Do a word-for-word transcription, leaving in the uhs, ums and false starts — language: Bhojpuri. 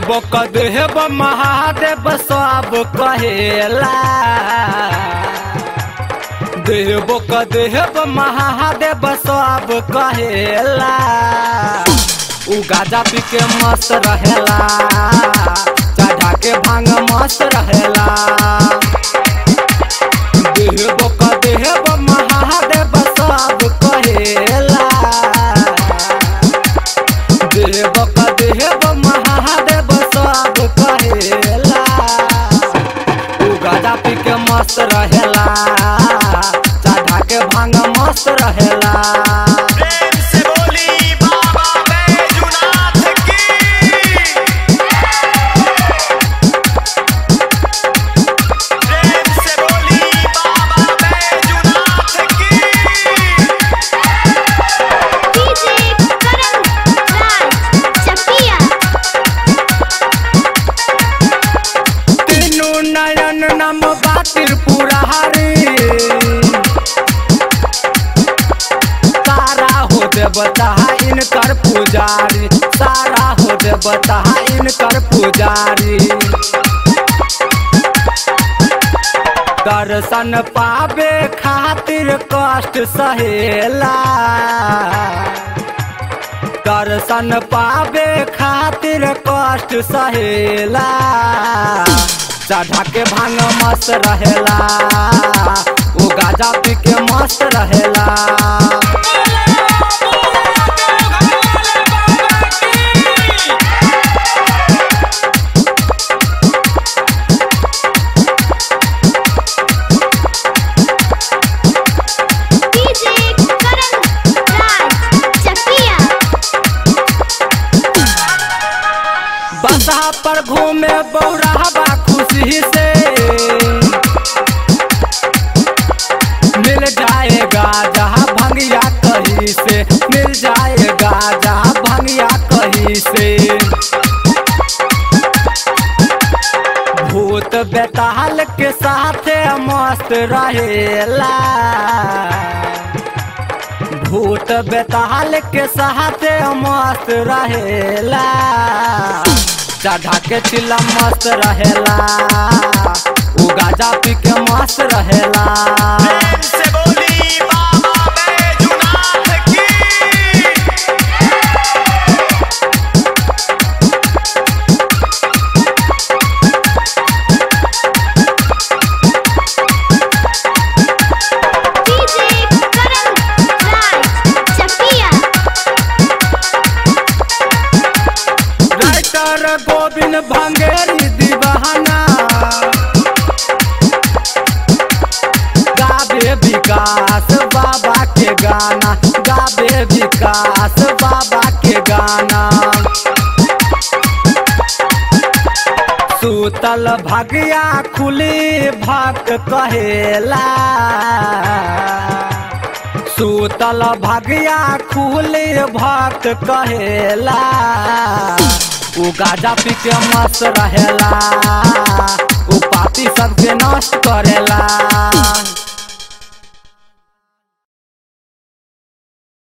देहबो क देहब महादेव सब कहेला देहबो क देहब महादेव सब कहेला उ गाजा पी के मस्त रहेला चढ़ा के भांग मस्त रहेला देहबो क देहब महादेव सब कहेला देहबो क देहब महादेव सब कहेला उ गाजा पी के मस्त रहेला चढ़ा के भांग मस्त रहेला। प्रेम से बोली बाबा बैजूनाथ की। प्रेम से बोली बाबा बैजूनाथ की। डीजे करण राज चकिया। तीनू नयन नम बातिर पुरारी सारा हो देवता इनकर पुजारी सारा हो देवता इनकर पुजारी दर्शन पावे खातिर कष्ट सहेला दर्शन पावे खातिर कष्ट सहेला चढ़ा के भांग मस्त रहेला उ गाजा पी के मस्त रहेला। डीजे करण राज चकिया। बसहा पर घूमे बौराहबा खुशी से मिल जाएगा जहाँ भंगिया कहीं से मिल जाएगा जहाँ भंगिया कहीं से भूत बेताल के साथ मस्त रहेला भूत बेताल के साथ मस्त रहेला चढ़ा के चिल्ला मस्त रहेला उ गाजा पी के मस्त रहेला। प्रेम से बोली बाबा बैजूनाथ की। डीजे करण राज चकिया। राइटर गोविंद भंगेरी दीवाना गावे विकास बाबा के गाना गावे विकास बाबा के गाना सूतल भगिया खुली भक्त कहेला सूतल भगिया खुली भक्त कहेला उ गाजा पी के मस्त रहेला उ पापी सबके नष्ट करेला।